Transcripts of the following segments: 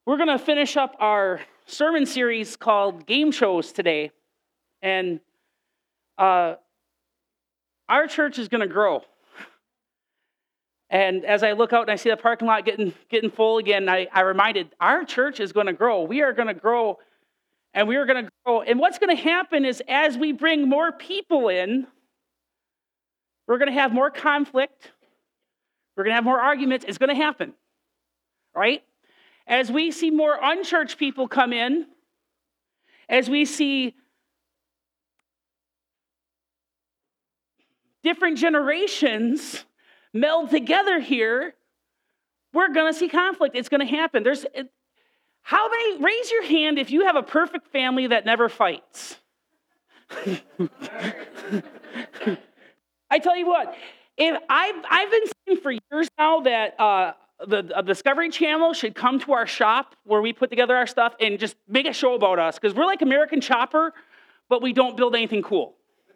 We're going to finish up our sermon series called Game Shows today. And our church is going to grow. And as I look out and I see the parking lot getting full again, I reminded, our church is going to grow. We are going to grow, and we are going to grow. And what's going to happen is as we bring more people in, we're going to have more conflict. We're going to have more arguments. It's going to happen, right? As we see more unchurched people come in, as we see different generations meld together here, we're going to see conflict. It's going to happen. How many, raise your hand if you have a perfect family that never fights. I tell you what, if I've been saying for years now that the Discovery Channel should come to our shop where we put together our stuff and just make a show about us, because we're like American Chopper, but we don't build anything cool.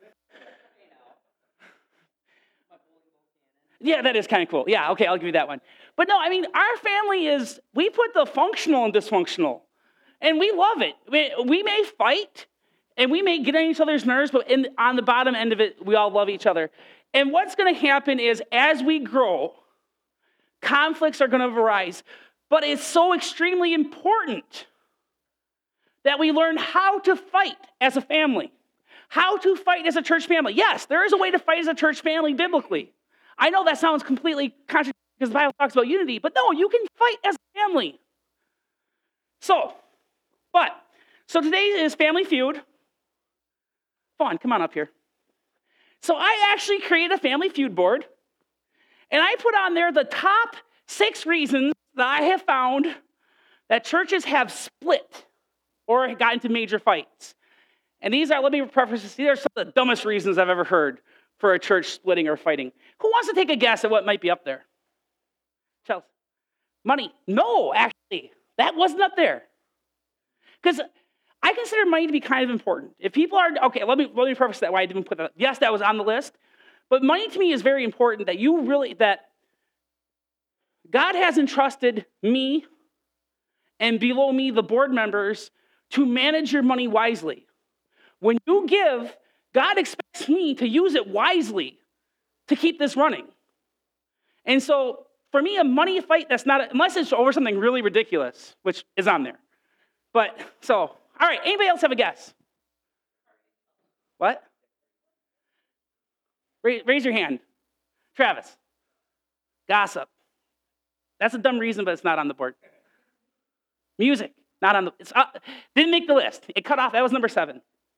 Yeah, that is kind of cool. Yeah, okay, I'll give you that one. But no, I mean, our family we put the functional and dysfunctional, and we love it. We may fight, and we may get on each other's nerves, but on the bottom end of it, we all love each other. And what's going to happen is, as we grow, conflicts are going to arise. But it's so extremely important that we learn how to fight as a family, how to fight as a church family. Yes, there is a way to fight as a church family biblically. I know that sounds completely contradictory because the Bible talks about unity, but no, you can fight as a family. So today is Family Feud. Fawn, come on up here. So I actually created a Family Feud board, and I put on there the top 6 reasons that I have found that churches have split or got into major fights. And these are, let me preface this, these are some of the dumbest reasons I've ever heard for a church splitting or fighting. Who wants to take a guess at what might be up there? Chelsea. Money. No, actually, that wasn't up there. Because I consider money to be kind of important. If people are, okay, let me preface that why I didn't put that. Yes, that was on the list. But money to me is very important, that God has entrusted me and below me, the board members, to manage your money wisely. When you give, God expects me to use it wisely to keep this running. And so, for me, a money fight, that's not, unless it's over something really ridiculous, which is on there. But, so, all right, anybody else have a guess? What? Raise your hand. Travis. Gossip. That's a dumb reason, but it's not on the board. Music. Not on the, didn't make the list. It cut off, that was number 7.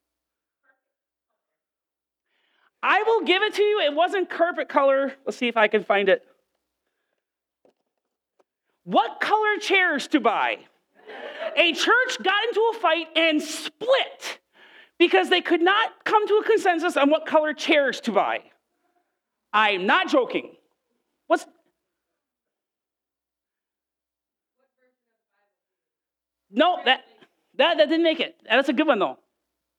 I will give it to you. It wasn't carpet color. Let's see if I can find it. What color chairs to buy? A church got into a fight and split because they could not come to a consensus on what color chairs to buy. I'm not joking. No, that didn't make it. That's a good one, though.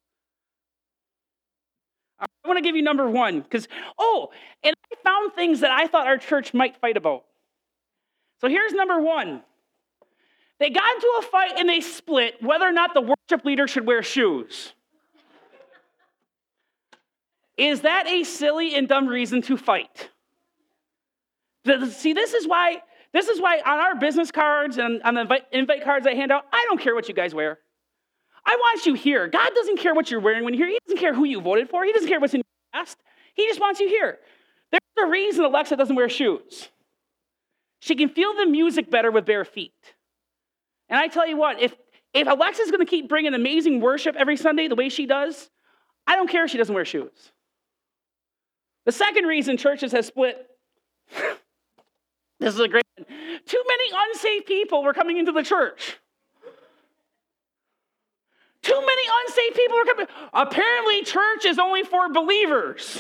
I want to give you number 1, because, and I found things that I thought our church might fight about. So here's number 1. They got into a fight and they split whether or not the worship leader should wear shoes. Is that a silly and dumb reason to fight? See, this is why on our business cards and on the invite cards I hand out, I don't care what you guys wear. I want you here. God doesn't care what you're wearing when you're here. He doesn't care who you voted for. He doesn't care what's in your past. He just wants you here. There's a reason Alexa doesn't wear shoes. She can feel the music better with bare feet. And I tell you what, if Alexa's going to keep bringing amazing worship every Sunday the way she does, I don't care if she doesn't wear shoes. The second reason churches have split, this is a great one. Too many unsaved people were coming into the church. Too many unsaved people were coming. Apparently, church is only for believers.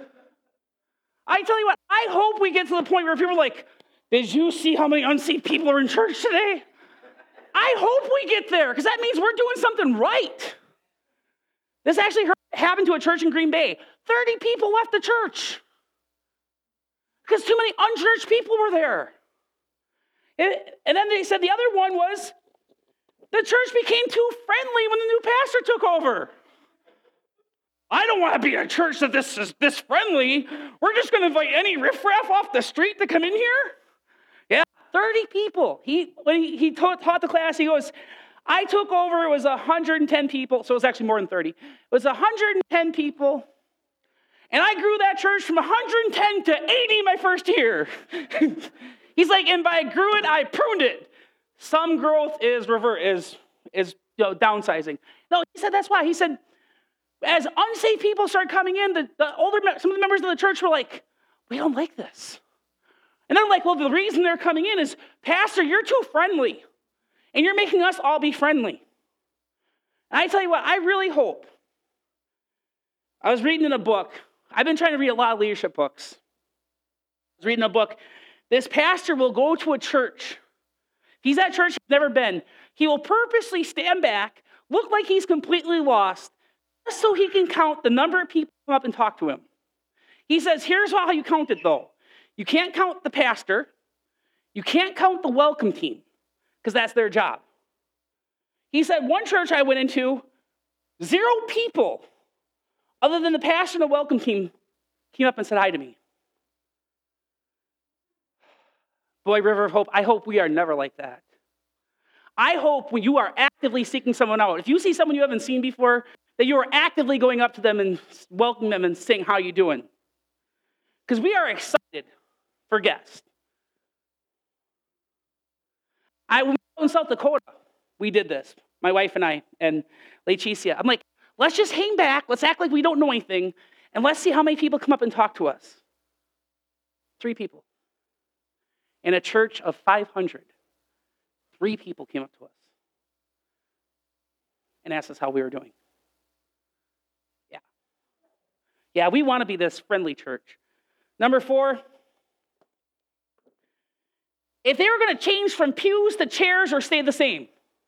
I tell you what, I hope we get to the point where people are like, did you see how many unsaved people are in church today? I hope we get there, because that means we're doing something right. This actually happened to a church in Green Bay. 30 people left the church because too many unchurched people were there. And then they said the other one was The church became too friendly when the new pastor took over. I don't want to be a church that this is this friendly. We're just going to invite any riffraff off the street to come in here? Yeah, 30 people. When he taught the class, he goes, I took over, it was 110 people, so it was actually more than 30. It was 110 people, and I grew that church from 110 to 80 my first year. He's like, and by grew it, I pruned it. Some growth is downsizing. No, he said that's why. He said, as unsafe people started coming in, some of the members of the church were like, we don't like this. And they're like, well, the reason they're coming in is, Pastor, you're too friendly. And you're making us all be friendly. And I tell you what, I really hope. I was reading in a book. I've been trying to read a lot of leadership books. I was reading a book. This pastor will go to a church. If he's at church he's never been, he will purposely stand back, look like he's completely lost, just so he can count the number of people who come up and talk to him. He says, here's how you count it, though. You can't count the pastor. You can't count the welcome team, because that's their job. He said, one church I went into, 0 people, other than the pastor and the welcome team, came up and said hi to me. Boy, River of Hope, I hope we are never like that. I hope when you are actively seeking someone out, if you see someone you haven't seen before, that you are actively going up to them and welcoming them and saying, how you doing? Because we are excited for guests. In South Dakota, we did this, my wife and I, and Leticia. I'm like, let's just hang back, let's act like we don't know anything, and let's see how many people come up and talk to us. 3 people. In a church of 500, 3 people came up to us and asked us how we were doing. Yeah, we want to be this friendly church. Number 4, if they were going to change from pews to chairs or stay the same,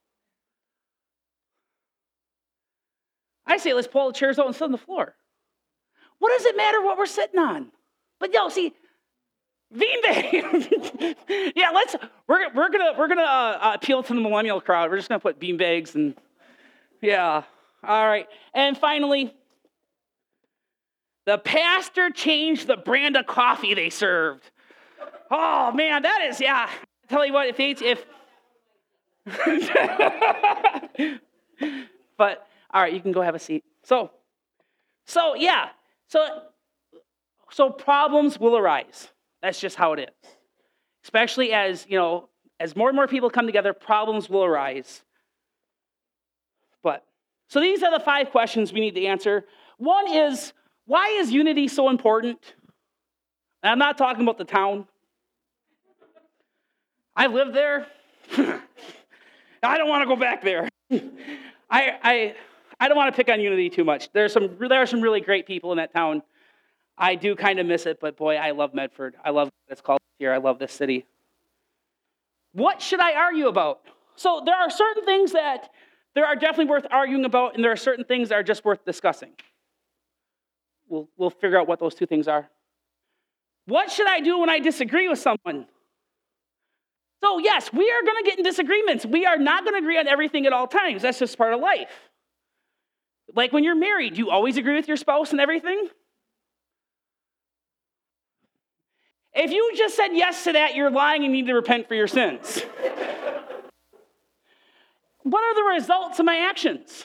I say let's pull the chairs out and sit on the floor. What does it matter what we're sitting on? But see, beanbag. Yeah, we're gonna appeal to the millennial crowd. We're just gonna put beanbags and yeah. All right. And finally, the pastor changed the brand of coffee they served. Oh man, that is I tell you what, but all right, you can go have a seat. So problems will arise. That's just how it is. Especially as more and more people come together, problems will arise. So these are the 5 questions we need to answer. One is, why is unity so important? And I'm not talking about the town. I live there. I don't want to go back there. I don't want to pick on unity too much. There are some really great people in that town. I do kind of miss it, but boy, I love Medford. I love what it's called here. I love this city. What should I argue about? So there are certain things that there are definitely worth arguing about, and there are certain things that are just worth discussing. We'll figure out what those 2 things are. What should I do when I disagree with someone? So yes, we are going to get in disagreements. We are not going to agree on everything at all times. That's just part of life. Like when you're married, do you always agree with your spouse and everything? If you just said yes to that, you're lying and need to repent for your sins. What are the results of my actions?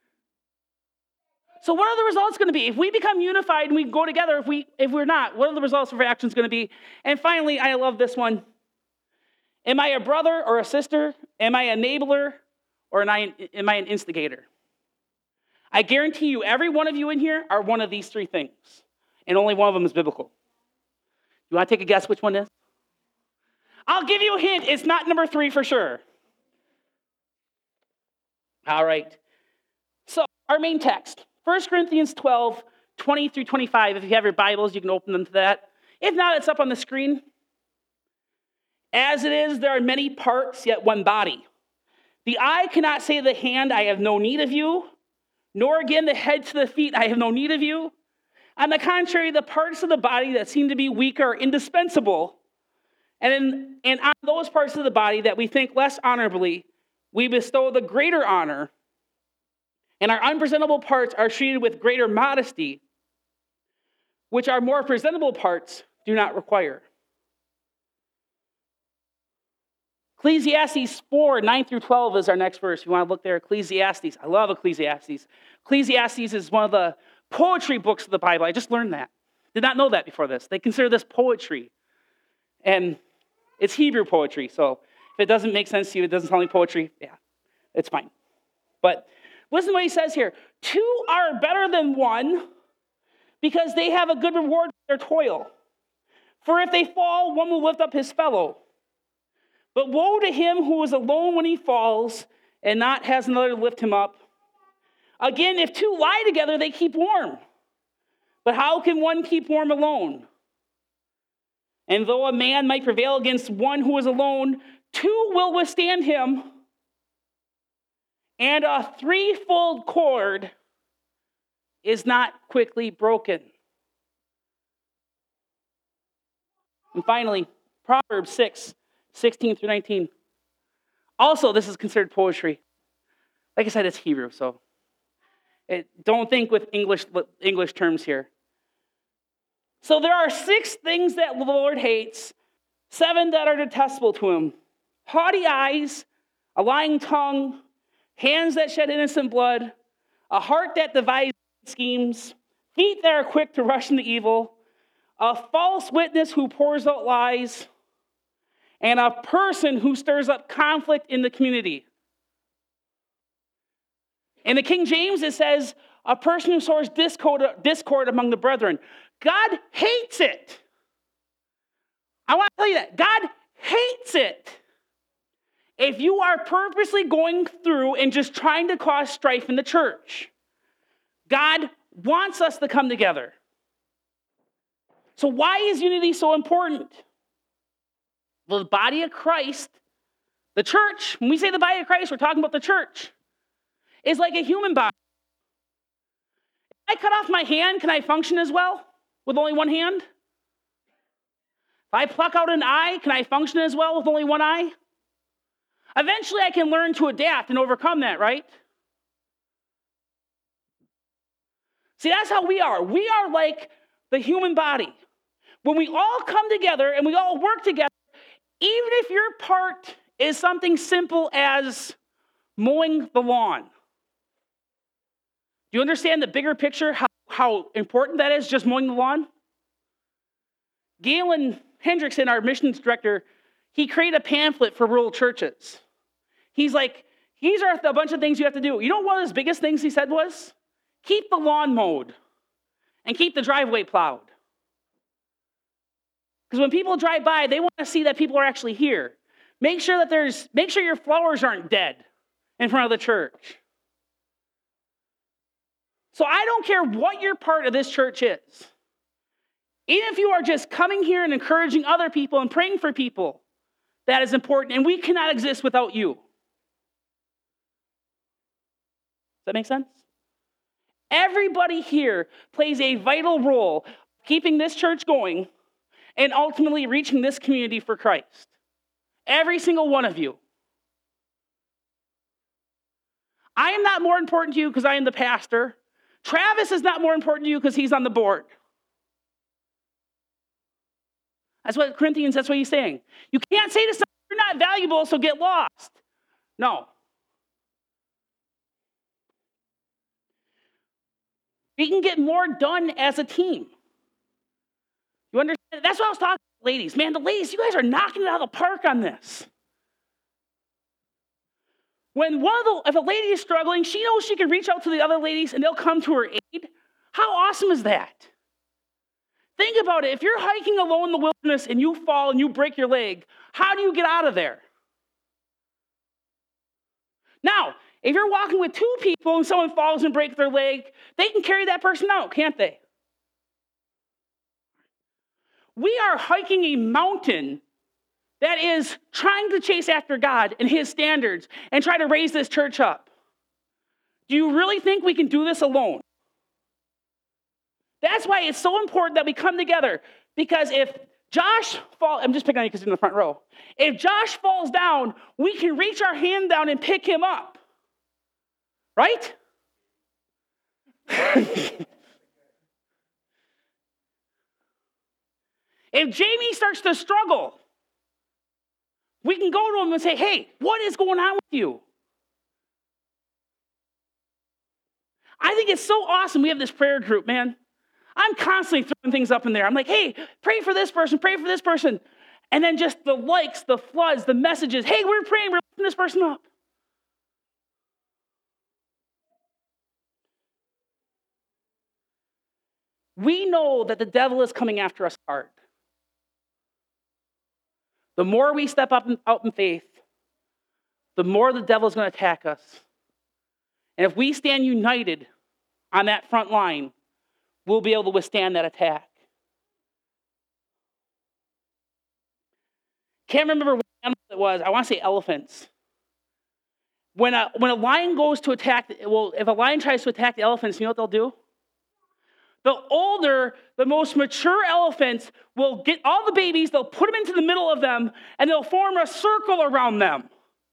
So what are the results going to be? If we become unified and we go together, if we're not, what are the results of our actions going to be? And finally, I love this one. Am I a brother or a sister? Am I an enabler or am I an instigator? I guarantee you, every one of you in here are one of these 3 things. And only one of them is biblical. You want to take a guess which one is? I'll give you a hint. It's not number 3 for sure. All right. So our main text, 1 Corinthians 12, 20 through 25. If you have your Bibles, you can open them to that. If not, it's up on the screen. As it is, there are many parts, yet one body. The eye cannot say to the hand, I have no need of you, nor again the head to the feet, I have no need of you. On the contrary, the parts of the body that seem to be weak are indispensable. And on those parts of the body that we think less honorably, we bestow the greater honor, and our unpresentable parts are treated with greater modesty, which our more presentable parts do not require. Ecclesiastes 4, 9 through 12 is our next verse. You want to look there? Ecclesiastes. I love Ecclesiastes. Ecclesiastes is one of the poetry books of the Bible. I just learned that. Did not know that before this. They consider this poetry. And it's Hebrew poetry, so if it doesn't make sense to you, it doesn't sound like poetry, yeah, it's fine. But listen to what he says here. Two are better than one because they have a good reward for their toil. For if they fall, one will lift up his fellow. But woe to him who is alone when he falls and not has another to lift him up. Again, if two lie together, they keep warm. But how can one keep warm alone? And though a man might prevail against one who is alone, two will withstand him. And a threefold cord is not quickly broken. And finally, Proverbs 6, 16 through 19. Also, this is considered poetry. Like I said, it's Hebrew, so don't think with English terms here. So there are 6 things that the Lord hates, 7 that are detestable to him. Haughty eyes, a lying tongue, hands that shed innocent blood, a heart that devises schemes, feet that are quick to rush into evil, a false witness who pours out lies, and a person who stirs up conflict in the community. In the King James, it says, a person who sows discord among the brethren. God hates it. I want to tell you that. God hates it. If you are purposely going through and just trying to cause strife in the church, God wants us to come together. So why is unity so important? Well, the body of Christ, the church, when we say the body of Christ, we're talking about the church, is like a human body. If I cut off my hand, can I function as well with only one hand? If I pluck out an eye, can I function as well with only one eye? Eventually, I can learn to adapt and overcome that, right? See, that's how we are. We are like the human body. When we all come together and we all work together, even if your part is something simple as mowing the lawn. Do you understand the bigger picture, how important that is, just mowing the lawn? Galen Hendrickson, our missions director, he created a pamphlet for rural churches. He's like, these are a bunch of things you have to do. You know one of his biggest things he said was? Keep the lawn mowed and keep the driveway plowed. Because when people drive by, they want to see that people are actually here. Make sure your flowers aren't dead in front of the church. So I don't care what your part of this church is. Even if you are just coming here and encouraging other people and praying for people, that is important, and we cannot exist without you. Does that make sense? Everybody here plays a vital role keeping this church going and ultimately reaching this community for Christ. Every single one of you. I am not more important to you because I am the pastor. Travis is not more important to you because he's on the board. That's what Corinthians, that's what he's saying. You can't say to someone, you're not valuable, so get lost. No. We can get more done as a team. You understand? That's what I was talking to the ladies. Man, the ladies, you guys are knocking it out of the park on this. If a lady is struggling, she knows she can reach out to the other ladies and they'll come to her aid. How awesome is that? Think about it. If you're hiking alone in the wilderness and you fall and you break your leg, how do you get out of there? Now, if you're walking with 2 people and someone falls and breaks their leg, they can carry that person out, can't they? We are hiking a mountain that is trying to chase after God and his standards and try to raise this church up. Do you really think we can do this alone? That's why it's so important that we come together. Because if I'm just picking on you because you're in the front row. If Josh falls down, we can reach our hand down and pick him up. Right? If Jamie starts to struggle, we can go to him and say, hey, what is going on with you? I think it's so awesome we have this prayer group, man. I'm constantly throwing things up in there. I'm like, hey, pray for this person, pray for this person. And then just the likes, the floods, the messages. Hey, we're praying, we're lifting this person up. We know that the devil is coming after us hard. The more we step up out in faith, the more the devil is going to attack us. And if we stand united on that front line, we'll be able to withstand that attack. Can't remember what animal it was. I want to say elephants. When a lion goes to attack, if a lion tries to attack the elephants, you know what they'll do? The most mature elephants will get all the babies, they'll put them into the middle of them, and they'll form a circle around them.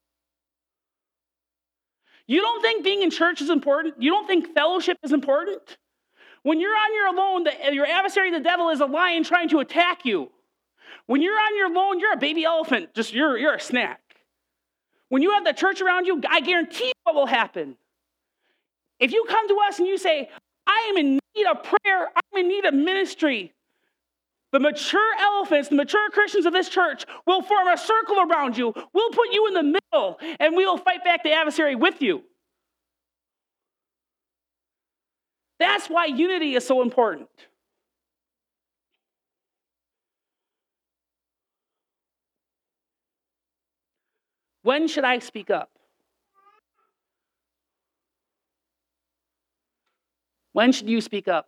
You don't think being in church is important? You don't think fellowship is important? When you're on your own, your adversary, the devil, is a lion trying to attack you. When you're on your own, you're a baby elephant. You're a snack. When you have the church around you, I guarantee you what will happen. If you come to us and you say, I am in need of prayer, I'm in need of ministry, the mature elephants, the mature Christians of this church will form a circle around you. We'll put you in the middle, and we will fight back the adversary with you. That's why unity is so important. When should I speak up? When should you speak up?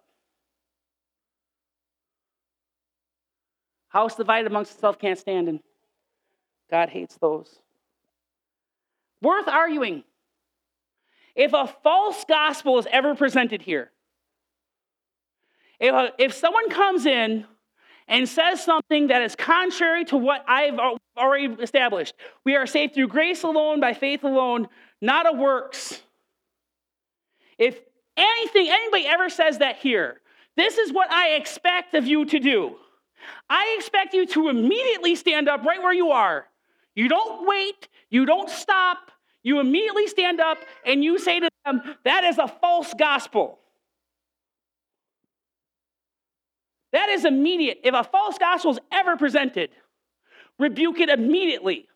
House divided amongst itself can't stand, and God hates those. Worth arguing. If a false gospel is ever presented here, if someone comes in and says something that is contrary to what I've already established, we are saved through grace alone, by faith alone, not of works. If anybody ever says that here, this is what I expect of you to do. I expect you to immediately stand up right where you are. You don't wait. You don't stop. You immediately stand up and you say to them, that is a false gospel. That is immediate. If a false gospel is ever presented, rebuke it immediately.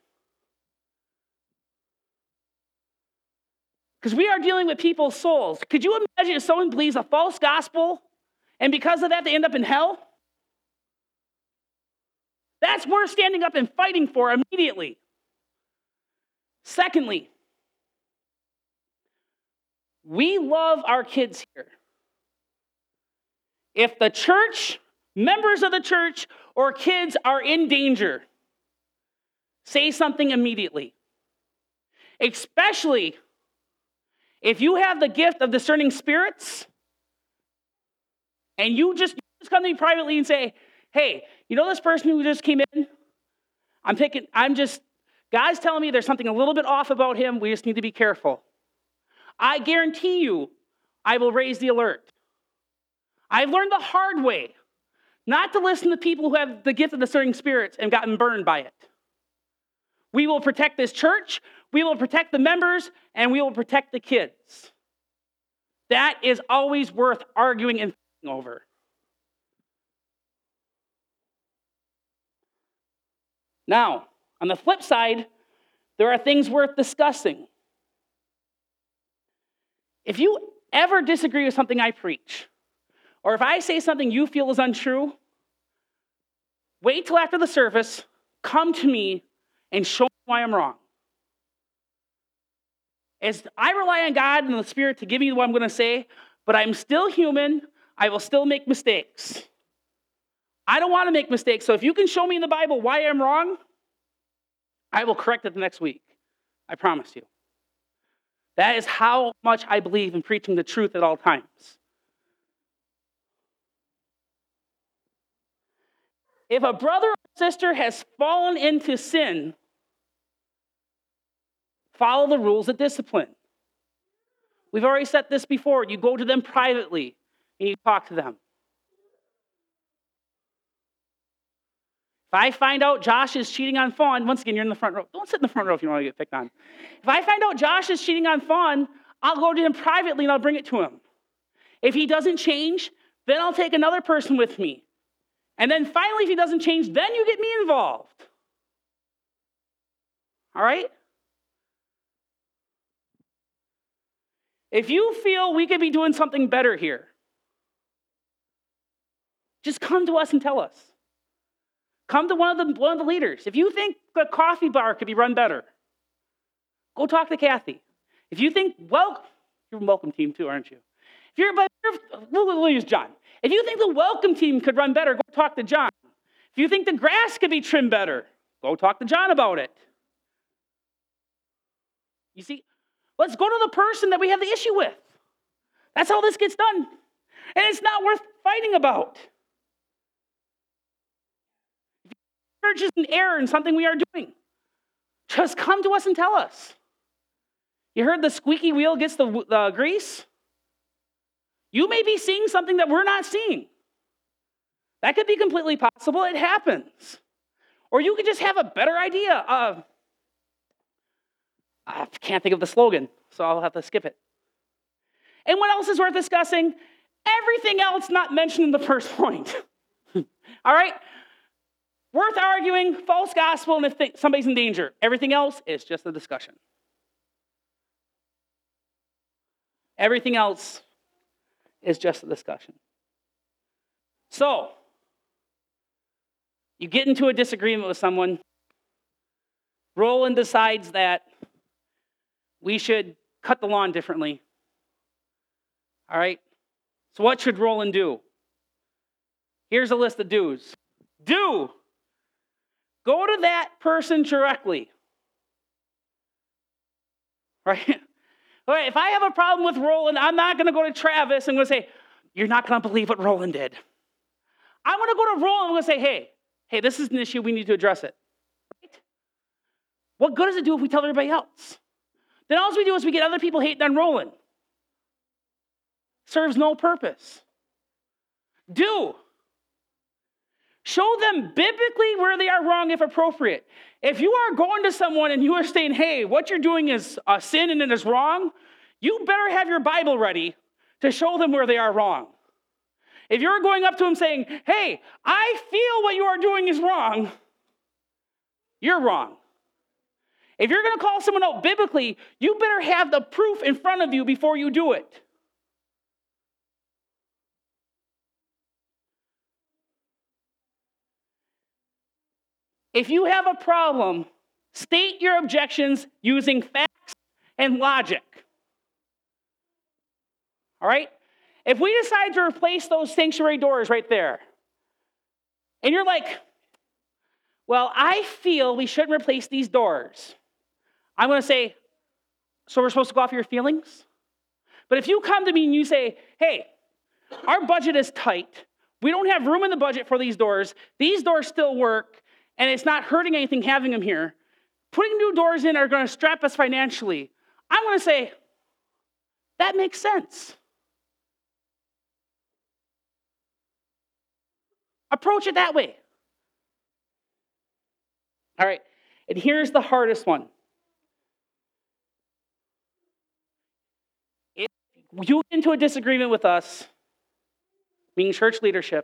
Because we are dealing with people's souls. Could you imagine if someone believes a false gospel and because of that they end up in hell? That's worth standing up and fighting for immediately. Secondly, we love our kids here. If the church, members of the church, or kids are in danger, say something immediately. Especially if you have the gift of discerning spirits, and you just come to me privately and say, hey, you know this person who just came in? God's telling me there's something a little bit off about him. We just need to be careful. I guarantee you, I will raise the alert. I've learned the hard way not to listen to people who have the gift of discerning spirits and gotten burned by it. We will protect this church, we will protect the members, and we will protect the kids. That is always worth arguing and fighting over. Now, on the flip side, there are things worth discussing. If you ever disagree with something I preach, or if I say something you feel is untrue, wait till after the service, come to me, and show me why I'm wrong. As I rely on God and the Spirit to give me what I'm going to say, but I'm still human, I will still make mistakes. I don't want to make mistakes, so if you can show me in the Bible why I'm wrong, I will correct it the next week. I promise you. That is how much I believe in preaching the truth at all times. If a brother or sister has fallen into sin, follow the rules of discipline. We've already said this before. You go to them privately and you talk to them. If I find out Josh is cheating on Fawn, once again, you're in the front row. Don't sit in the front row if you want to get picked on. If I find out Josh is cheating on Fawn, I'll go to him privately and I'll bring it to him. If he doesn't change, then I'll take another person with me. And then finally, if he doesn't change, then you get me involved. All right? If you feel we could be doing something better here, just come to us and tell us. Come to one of the leaders. If you think the coffee bar could be run better, go talk to Kathy. If you think, well, you're a welcome team too, aren't you? We'll use John. If you think the welcome team could run better, go talk to John. If you think the grass could be trimmed better, go talk to John about it. You see, let's go to the person that we have the issue with. That's how this gets done. And it's not worth fighting about. If your church is in error in something we are doing, just come to us and tell us. You heard the squeaky wheel gets the grease? You may be seeing something that we're not seeing. That could be completely possible. It happens. Or you could just have a better idea of, I can't think of the slogan, so I'll have to skip it. And what else is worth discussing? Everything else not mentioned in the first point. All right? Worth arguing, false gospel, and if somebody's in danger. Everything else is just a discussion. Everything else is just a discussion. So, you get into a disagreement with someone. Roland decides that we should cut the lawn differently. All right? So what should Roland do? Here's a list of do's. Do. Go to that person directly. Right? All right, if I have a problem with Roland, I'm not going to go to Travis and I'm going to say, you're not going to believe what Roland did. I'm going to go to Roland and I'm going to say, hey, this is an issue. We need to address it. Right? What good does it do if we tell everybody else? Then all we do is we get other people hating on Roland. Serves no purpose. Do. Show them biblically where they are wrong if appropriate. If you are going to someone and you are saying, hey, what you're doing is a sin and it is wrong, you better have your Bible ready to show them where they are wrong. If you're going up to them saying, hey, I feel what you are doing is wrong, you're wrong. If you're going to call someone out biblically, you better have the proof in front of you before you do it. If you have a problem, state your objections using facts and logic. All right? If we decide to replace those sanctuary doors right there, and you're like, well, I feel we shouldn't replace these doors. I'm going to say, so we're supposed to go off your feelings? But if you come to me and you say, hey, our budget is tight. We don't have room in the budget for these doors. These doors still work. And it's not hurting anything having them here. Putting new doors in are going to strap us financially. I'm going to say, that makes sense. Approach it that way. All right, and here's the hardest one. If you get into a disagreement with us, being church leadership,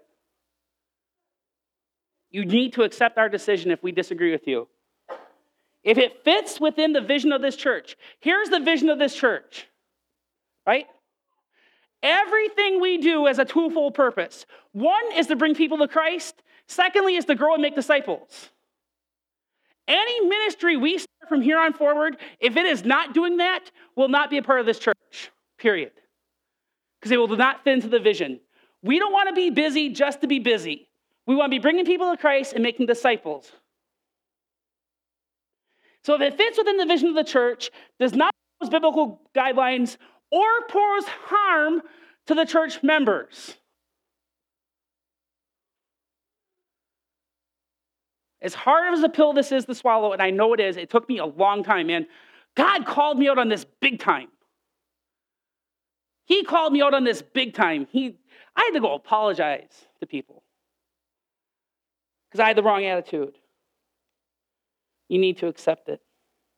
you need to accept our decision if we disagree with you. If it fits within the vision of this church, here's the vision of this church, right? Everything we do has a twofold purpose. One is to bring people to Christ. Secondly is to grow and make disciples. Any ministry we start from here on forward, if it is not doing that, will not be a part of this church, period. Because it will not fit into the vision. We don't want to be busy just to be busy. We want to be bringing people to Christ and making disciples. So if it fits within the vision of the church, does not pose biblical guidelines, or pose harm to the church members, As hard as a pill this is to swallow, and I know it is, it took me a long time, man. God called me out on this big time. He called me out on this big time. I had to go apologize to people because I had the wrong attitude. You need to accept it.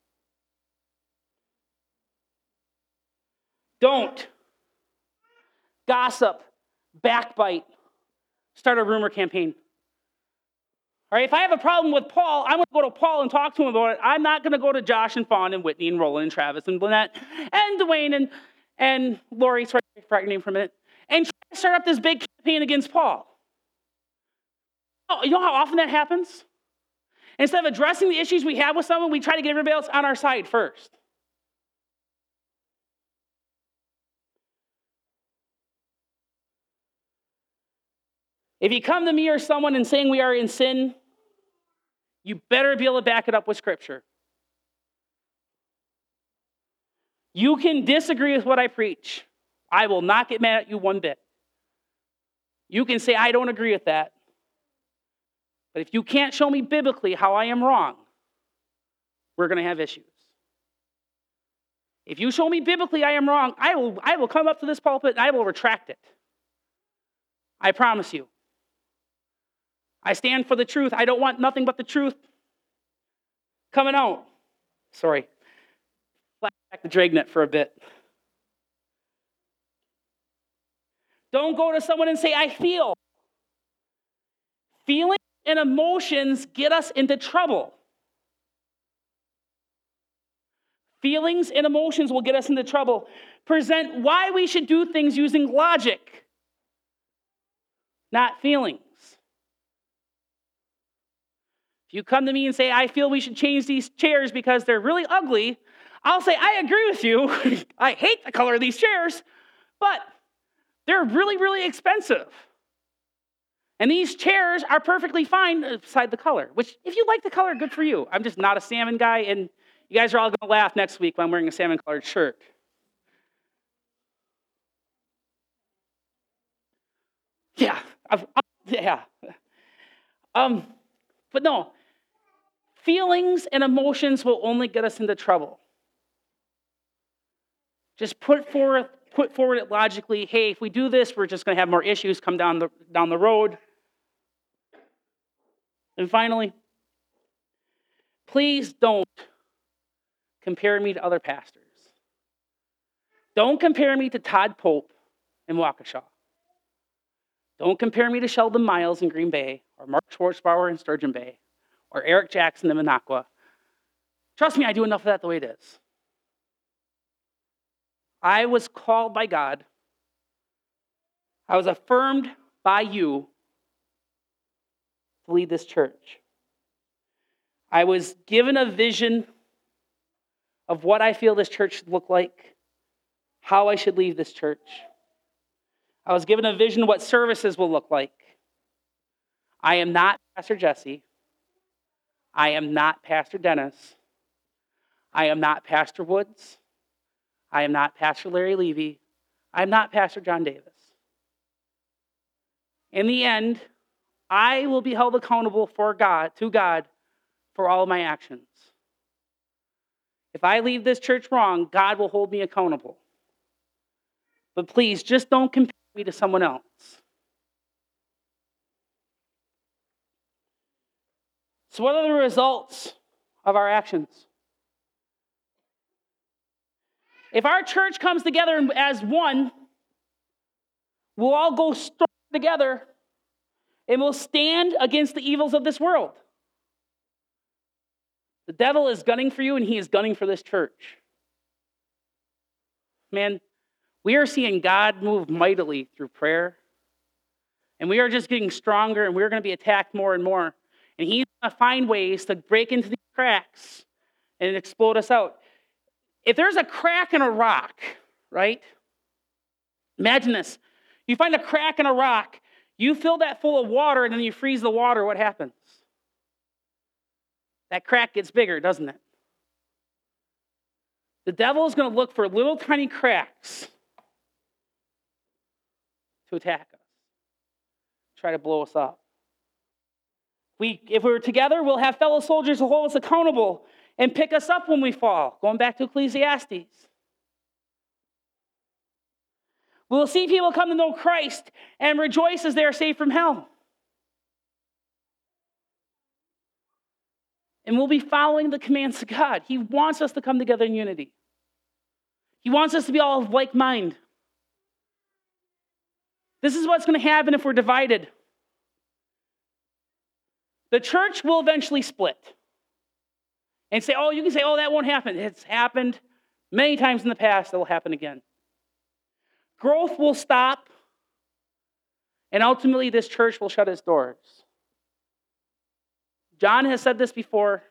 Don't gossip, backbite, start a rumor campaign. All right, if I have a problem with Paul, I'm going to go to Paul and talk to him about it. I'm not going to go to Josh and Fawn and Whitney and Roland and Travis and Lynette and Dwayne and Lori, sorry, I forgot your name for a minute, and try to start up this big campaign against Paul. Oh, you know how often that happens? Instead of addressing the issues we have with someone, we try to get everybody else on our side first. If you come to me or someone and saying we are in sin, you better be able to back it up with Scripture. You can disagree with what I preach. I will not get mad at you one bit. You can say, I don't agree with that. But if you can't show me biblically how I am wrong, we're going to have issues. If you show me biblically I am wrong, I will come up to this pulpit and I will retract it. I promise you. I stand for the truth. I don't want nothing but the truth coming out. Sorry. Back to Dragnet for a bit. Don't go to someone and say, I feel. Feelings and emotions get us into trouble. Feelings and emotions will get us into trouble. Present why we should do things using logic, not feelings. If you come to me and say, I feel we should change these chairs because they're really ugly, I'll say, I agree with you. I hate the color of these chairs, but they're really, really expensive. And these chairs are perfectly fine beside the color, which if you like the color, good for you. I'm just not a salmon guy, and you guys are all going to laugh next week when I'm wearing a salmon-colored shirt. Yeah. But no, feelings and emotions will only get us into trouble. Just put forward it logically. Hey, if we do this, we're just going to have more issues come down the road. And finally, please don't compare me to other pastors. Don't compare me to Todd Pope in Waukesha. Don't compare me to Sheldon Miles in Green Bay, or Mark Schwartzbauer in Sturgeon Bay, or Eric Jackson in Minocqua. Trust me, I do enough of that the way it is. I was called by God. I was affirmed by you to lead this church. I was given a vision of what I feel this church should look like, how I should lead this church. I was given a vision of what services will look like. I am not Pastor Jesse. I am not Pastor Dennis. I am not Pastor Woods. I am not Pastor Larry Levy. I am not Pastor John Davis. In the end, I will be held accountable to God for all of my actions. If I leave this church wrong, God will hold me accountable. But please, just don't compare me to someone else. So what are the results of our actions? If our church comes together as one, we'll all go strong together and we'll stand against the evils of this world. The devil is gunning for you and he is gunning for this church. Man, we are seeing God move mightily through prayer. And we are just getting stronger and we're going to be attacked more and more. And he's going to find ways to break into these cracks and explode us out. If there's a crack in a rock, right? Imagine this. You find a crack in a rock, you fill that full of water and then you freeze the water, what happens? That crack gets bigger, doesn't it? The devil is going to look for little tiny cracks to attack us, try to blow us up. If we're together, we'll have fellow soldiers who hold us accountable and pick us up when we fall. Going back to Ecclesiastes. We'll see people come to know Christ and rejoice as they are saved from hell. And we'll be following the commands of God. He wants us to come together in unity. He wants us to be all of like mind. This is what's going to happen if we're divided. The church will eventually split. And say, you can say, that won't happen. It's happened many times in the past. It will happen again. Growth will stop. And ultimately, this church will shut its doors. John has said this before.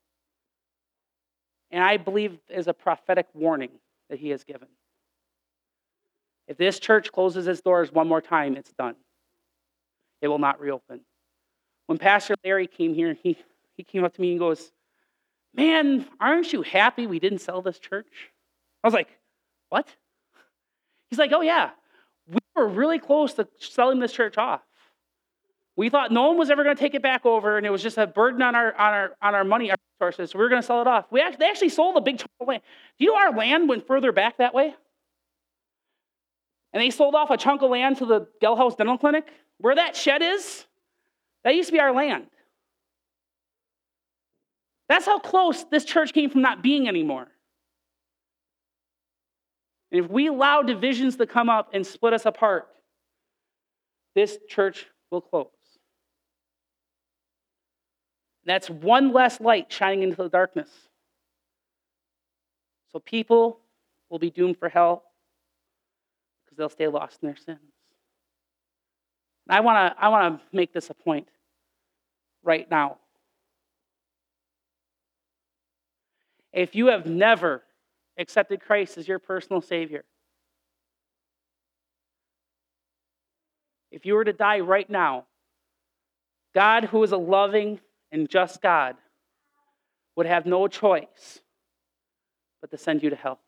And I believe is a prophetic warning that he has given. If this church closes its doors one more time, it's done. It will not reopen. When Pastor Larry came here, he came up to me and goes, "Man, aren't you happy we didn't sell this church?" I was like, "What?" He's like, "Oh yeah, we were really close to selling this church off. We thought no one was ever going to take it back over, and it was just a burden on our money, our resources. So we were going to sell it off. They actually sold a big chunk of land. Do you know our land went further back that way? And they sold off a chunk of land to the Gelhaus Dental Clinic. Where that shed is, that used to be our land. That's how close this church came from not being anymore. And if we allow divisions to come up and split us apart, this church will close. That's one less light shining into the darkness. So people will be doomed for hell because they'll stay lost in their sins. I want to make this a point right now. If you have never accepted Christ as your personal Savior, if you were to die right now, God, who is a loving and just God, would have no choice but to send you to hell.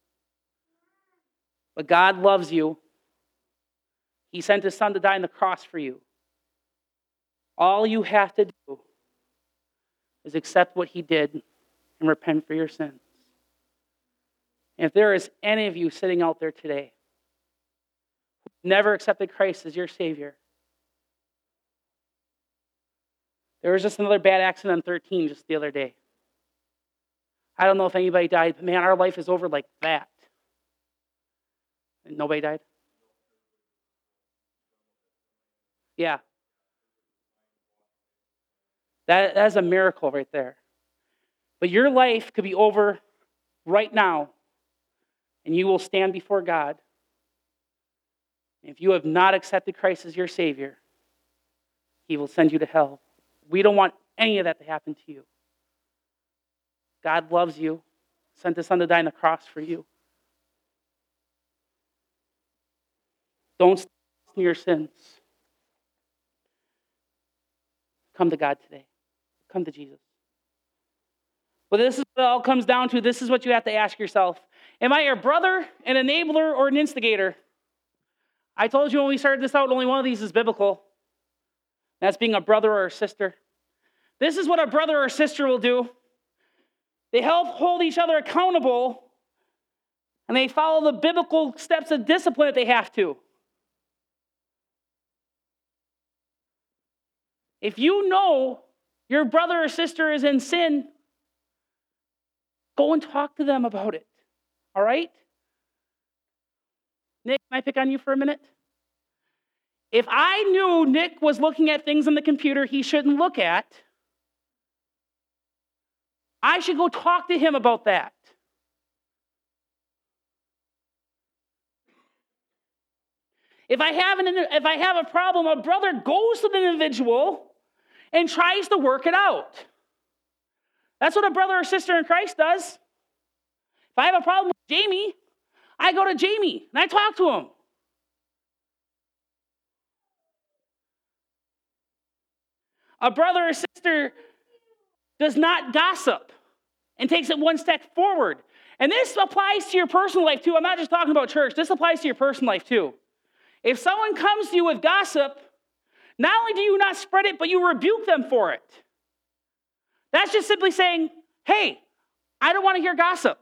But God loves you. He sent his son to die on the cross for you. All you have to do is accept what he did and repent for your sins. And if there is any of you sitting out there today who never accepted Christ as your Savior, there was just another bad accident on 13 just the other day. I don't know if anybody died, but man, our life is over like that. And nobody died? Yeah. That is a miracle right there. But your life could be over right now, and you will stand before God. If you have not accepted Christ as your Savior, he will send you to hell. We don't want any of that to happen to you. God loves you, sent his son to die on the cross for you. Don't stay in your sins. Come to God today. Come to Jesus. But this is what it all comes down to. This is what you have to ask yourself. Am I your brother, an enabler, or an instigator? I told you when we started this out, only one of these is biblical. That's being a brother or a sister. This is what a brother or sister will do. They help hold each other accountable, and they follow the biblical steps of discipline that they have to. If you know your brother or sister is in sin, go and talk to them about it. All right? Nick, can I pick on you for a minute? If I knew Nick was looking at things on the computer he shouldn't look at, I should go talk to him about that. If I have a problem, a brother goes to the individual and tries to work it out. That's what a brother or sister in Christ does. If I have a problem with Jamie, I go to Jamie and I talk to him. A brother or sister does not gossip and takes it one step forward. And this applies to your personal life too. I'm not just talking about church. This applies to your personal life too. If someone comes to you with gossip, Not only do you not spread it, but you rebuke them for it. That's just simply saying, hey, I don't want to hear gossip.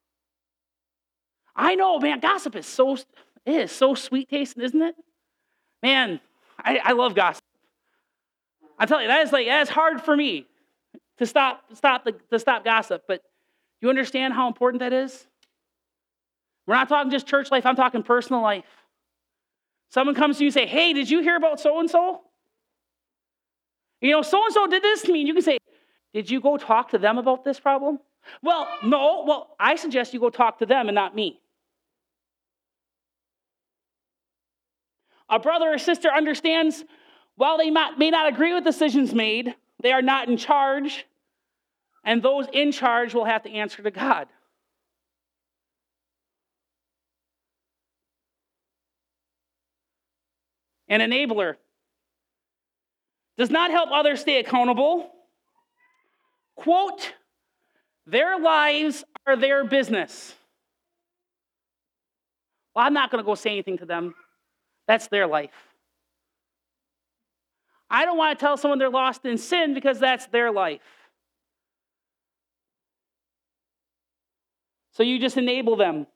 I know, man, gossip is so sweet tasting, isn't it? Man, I love gossip. I tell you, that is hard for me to stop gossip. But you understand how important that is? We're not talking just church life. I'm talking personal life. Someone comes to you and say, hey, did you hear about so-and-so? So-and-so did this to me. And you can say, did you go talk to them about this problem? Well, no. Well, I suggest you go talk to them and not me. A brother or sister understands while they may not agree with decisions made, they are not in charge, and those in charge will have to answer to God. An enabler does not help others stay accountable. Quote, their lives are their business. Well, I'm not going to go say anything to them. That's their life. I don't want to tell someone they're lost in sin because that's their life. So you just enable them.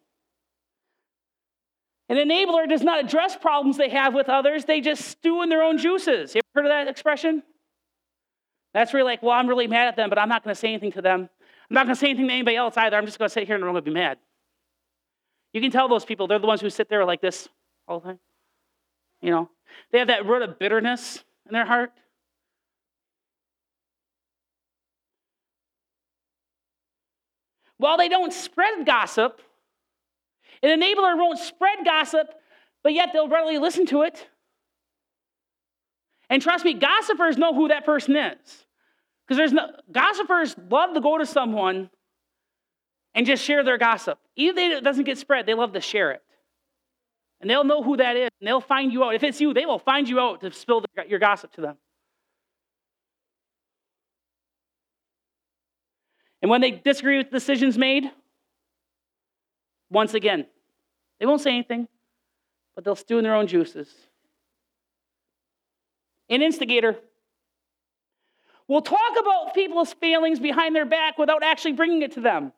An enabler does not address problems they have with others. They just stew in their own juices. You ever heard of that expression? That's really like, well, I'm really mad at them, but I'm not going to say anything to them. I'm not going to say anything to anybody else either. I'm just going to sit here and I'm going to be mad. You can tell those people, they're the ones who sit there like this all the time. They have that root of bitterness in their heart. While they don't spread gossip, an enabler won't spread gossip, but yet they'll readily listen to it. And trust me, gossipers know who that person is. Because gossipers love to go to someone and just share their gossip. Even if it doesn't get spread, they love to share it. And they'll know who that is, and they'll find you out. If it's you, they will find you out to spill your gossip to them. And when they disagree with decisions made, once again, they won't say anything, but they'll stew in their own juices. An instigator will talk about people's failings behind their back without actually bringing it to them.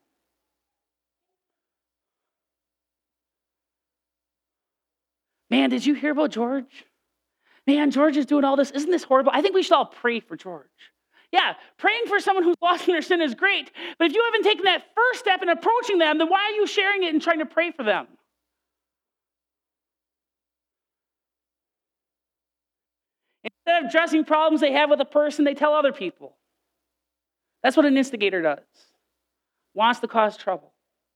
Man, did you hear about George? Man, George is doing all this. Isn't this horrible? I think we should all pray for George. Yeah, praying for someone who's lost in their sin is great, but if you haven't taken that first step in approaching them, then why are you sharing it and trying to pray for them? Instead of addressing problems they have with a person, they tell other people. That's what an instigator does. Wants to cause trouble.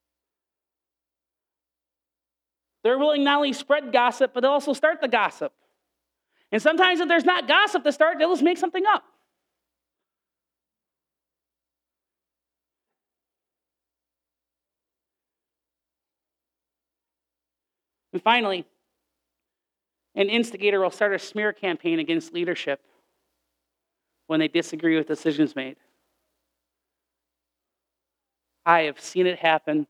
They're willing not only to spread gossip, but they'll also start the gossip. And sometimes if there's not gossip to start, they'll just make something up. And finally, an instigator will start a smear campaign against leadership when they disagree with decisions made. I have seen it happen.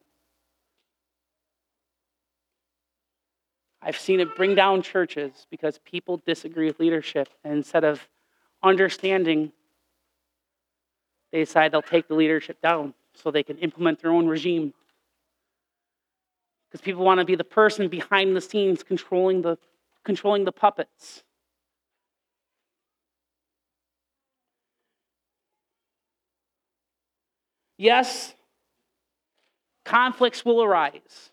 I've seen it bring down churches because people disagree with leadership, and instead of understanding, they decide they'll take the leadership down so they can implement their own regime. Because people want to be the person behind the scenes controlling the puppets. Yes, conflicts will arise.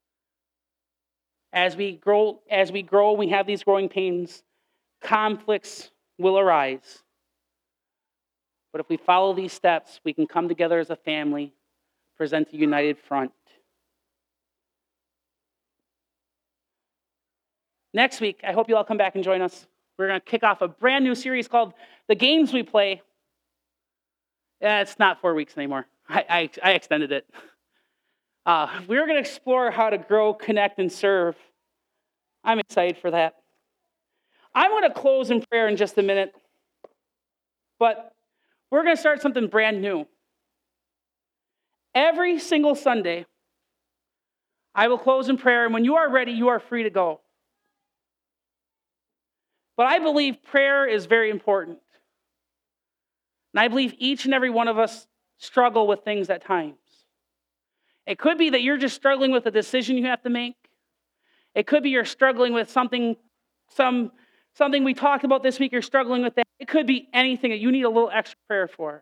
As we grow, we have these growing pains, conflicts will arise. But if we follow these steps, we can come together as a family, present a united front. Next week, I hope you all come back and join us. We're going to kick off a brand new series called The Games We Play. It's not 4 weeks anymore. I extended it. We're going to explore how to grow, connect, and serve. I'm excited for that. I'm going to close in prayer in just a minute, but we're going to start something brand new. Every single Sunday, I will close in prayer, and when you are ready, you are free to go. But I believe prayer is very important. And I believe each and every one of us struggle with things at times. It could be that you're just struggling with a decision you have to make. It could be you're struggling with something we talked about this week, you're struggling with that. It could be anything that you need a little extra prayer for.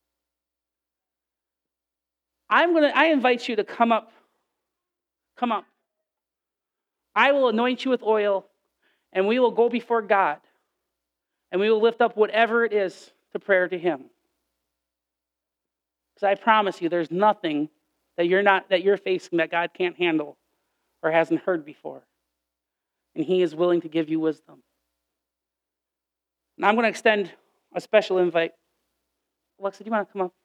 I invite you to come up. Come up. I will anoint you with oil, and we will go before God, and we will lift up whatever it is to prayer to Him. Because I promise you, there's nothing that you're facing that God can't handle or hasn't heard before. And He is willing to give you wisdom. And I'm going to extend a special invite. Alexa, do you want to come up?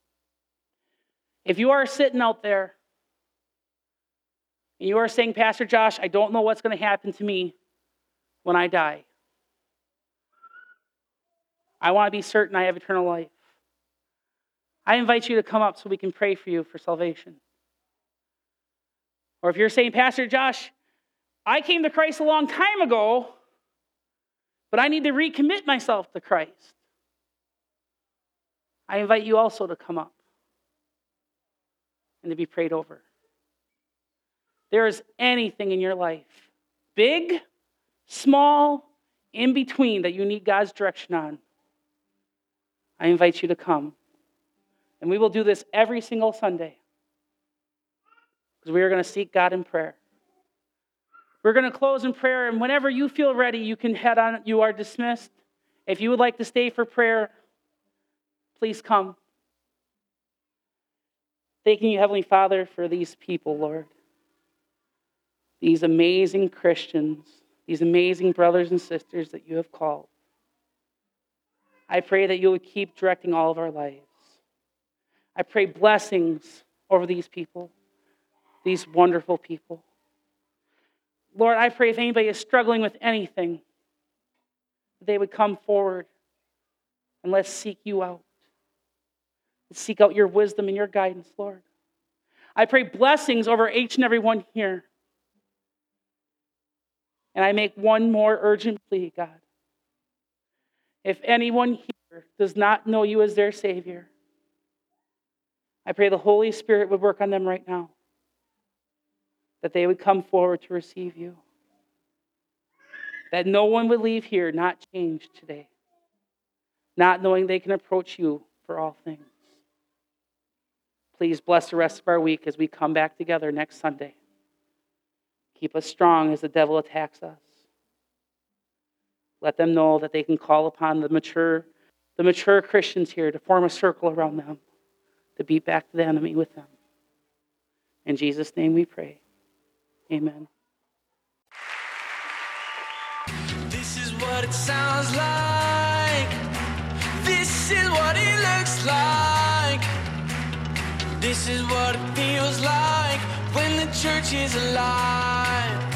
If you are sitting out there and you are saying, Pastor Josh, I don't know what's going to happen to me when I die. I want to be certain I have eternal life. I invite you to come up so we can pray for you for salvation. Or if you're saying, Pastor Josh, I came to Christ a long time ago, but I need to recommit myself to Christ. I invite you also to come up and to be prayed over. There is anything in your life, big, small, in between, that you need God's direction on. I invite you to come. And we will do this every single Sunday, because we are going to seek God in prayer. We're going to close in prayer, and whenever you feel ready, you can head on. You are dismissed. If you would like to stay for prayer, please come. Thanking you, Heavenly Father, for these people, Lord. These amazing Christians, these amazing brothers and sisters that you have called. I pray that you would keep directing all of our lives. I pray blessings over these people, these wonderful people. Lord, I pray if anybody is struggling with anything, that they would come forward and let's seek you out. Let's seek out your wisdom and your guidance, Lord. I pray blessings over each and every one here. And I make one more urgent plea, God. If anyone here does not know you as their Savior, I pray the Holy Spirit would work on them right now, that they would come forward to receive you, that no one would leave here not changed today, not knowing they can approach you for all things. Please bless the rest of our week as we come back together next Sunday. Keep us strong as the devil attacks us. Let them know that they can call upon the mature Christians here to form a circle around them, to beat back the enemy with them. In Jesus' name we pray. Amen. This is what it sounds like. This is what it looks like. This is what it feels like when the church is alive.